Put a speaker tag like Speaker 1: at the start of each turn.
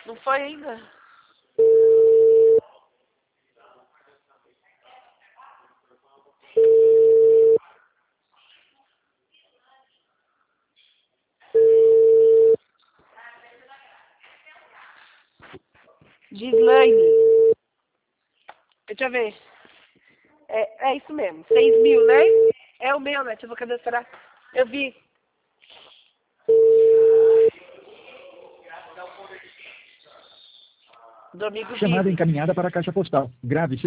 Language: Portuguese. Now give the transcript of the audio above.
Speaker 1: Não foi ainda? Gislaine. Deixa eu ver. É isso mesmo. 6.000, né? É o meu, né? Deixa eu vou cadastrar. Eu vi. Do amigo
Speaker 2: Chamada
Speaker 1: Billy.
Speaker 2: encaminhada para a caixa postal. Grave seu